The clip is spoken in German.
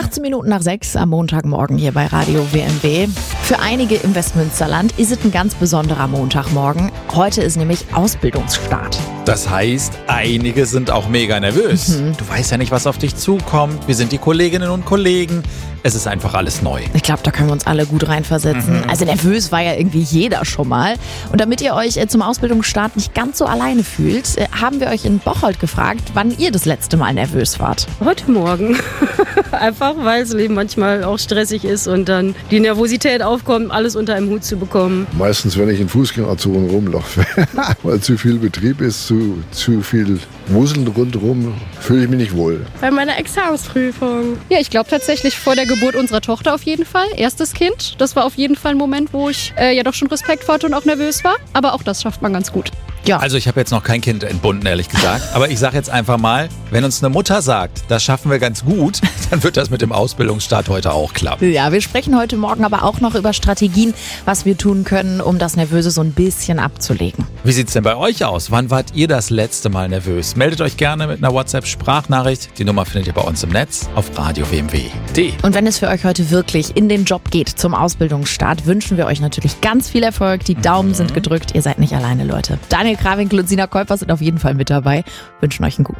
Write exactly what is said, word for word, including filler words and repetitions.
achtzehn Minuten nach sechs am Montagmorgen hier bei Radio W M W. Für einige im Westmünsterland ist es ein ganz besonderer Montagmorgen. Heute ist nämlich Ausbildungsstart. Das heißt, einige sind auch mega nervös. Mhm. Du weißt ja nicht, was auf dich zukommt. Wir sind die Kolleginnen und Kollegen. Es ist einfach alles neu. Ich glaube, da können wir uns alle gut reinversetzen. Mhm. Also nervös war ja irgendwie jeder schon mal. Und damit ihr euch zum Ausbildungsstart nicht ganz so alleine fühlt, haben wir euch in Bocholt gefragt, wann ihr das letzte Mal nervös wart. Heute Morgen. Einfach, weil das Leben manchmal auch stressig ist und dann die Nervosität aufkommt, alles unter einem Hut zu bekommen. Meistens, wenn ich in Fußgängerzonen rumlaufe, weil zu viel Betrieb ist, zu, zu viel Wuseln rundherum, fühle ich mich nicht wohl. Bei meiner Examensprüfung. Ja, ich glaube tatsächlich vor der Geburt unserer Tochter auf jeden Fall. Erstes Kind. Das war auf jeden Fall ein Moment, wo ich äh, ja doch schon Respekt vor hatte und auch nervös war. Aber auch das schafft man ganz gut. Ja. Also ich habe jetzt noch kein Kind entbunden, ehrlich gesagt. Aber ich sage jetzt einfach mal, wenn uns eine Mutter sagt, das schaffen wir ganz gut, dann wird das mit dem Ausbildungsstart heute auch klappen. Ja, wir sprechen heute Morgen aber auch noch über Strategien, was wir tun können, um das Nervöse so ein bisschen abzulegen. Wie sieht's denn bei euch aus? Wann wart ihr das letzte Mal nervös? Meldet euch gerne mit einer WhatsApp-Sprachnachricht. Die Nummer findet ihr bei uns im Netz auf radio w m w punkt d e. Und wenn es für euch heute wirklich in den Job geht zum Ausbildungsstart, wünschen wir euch natürlich ganz viel Erfolg. Die Daumen mhm. sind gedrückt. Ihr seid nicht alleine, Leute. Daniel Krawinkel und Sina Käuper sind auf jeden Fall mit dabei. Wünschen euch einen guten